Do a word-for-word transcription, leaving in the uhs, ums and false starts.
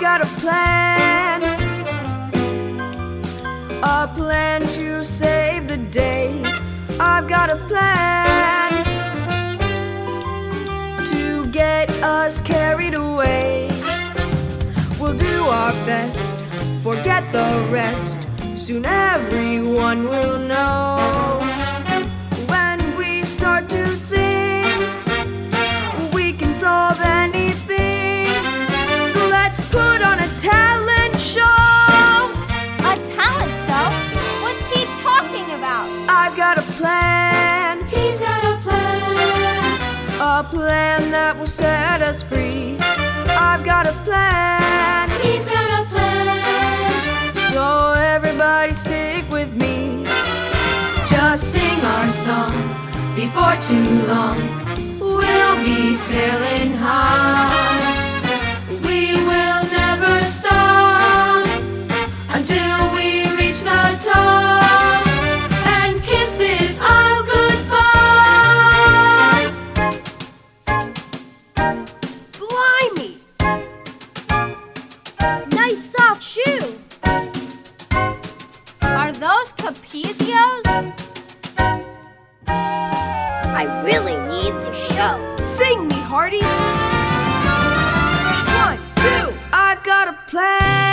got a plan, a plan to save the day. I've got a plan to get us carried away. We'll do our best, forget the rest. Soon everyone will know. When we start to sing, we can solve anything. So let's put on a talent show. A talent show? What's he talking about? I've got a plan. He's got a plan. A plan that will set us free. I've got a plan. He's got a plan. So everybody stick with me. Just sing our song. Before too long, we'll be sailing high. We will never stop until we reach the top and kiss this isle goodbye. Blimey! Nice soft shoe. Are those Capezios? I really need the show. Sing me, hearties. One, two. I've got a plan.